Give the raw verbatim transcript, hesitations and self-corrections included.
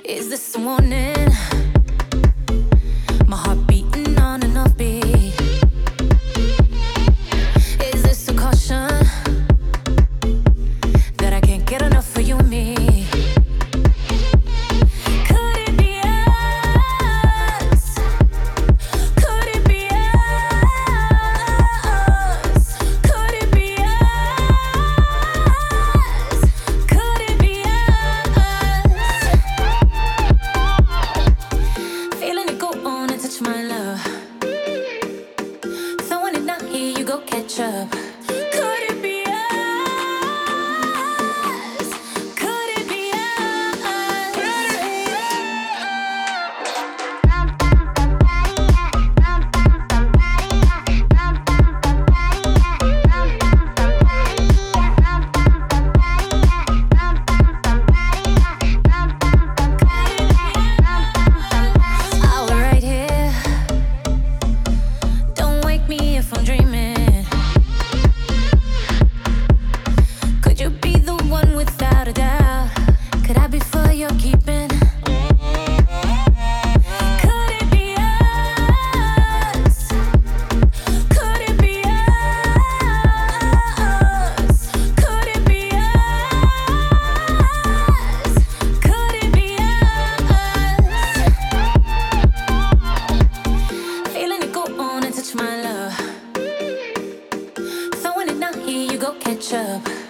Is this a warning? My heart beating on and off beat. Is this a caution that I can't get enough of you and me? Could it be us? Could it be us? Could it be us? Could it be us? Feeling it go on and touch my love. Throwing it down, here you go, catch up. Could it be us? Could it be us? I'll be right here. Don't wake me if I'm dreaming. Could you be the one without a doubt? Could I be for your keeping? Could it be us? Could it be us? Could it be us? Could it be us? Feeling it go on and touch my love. Throwing it down, here you go, catch up.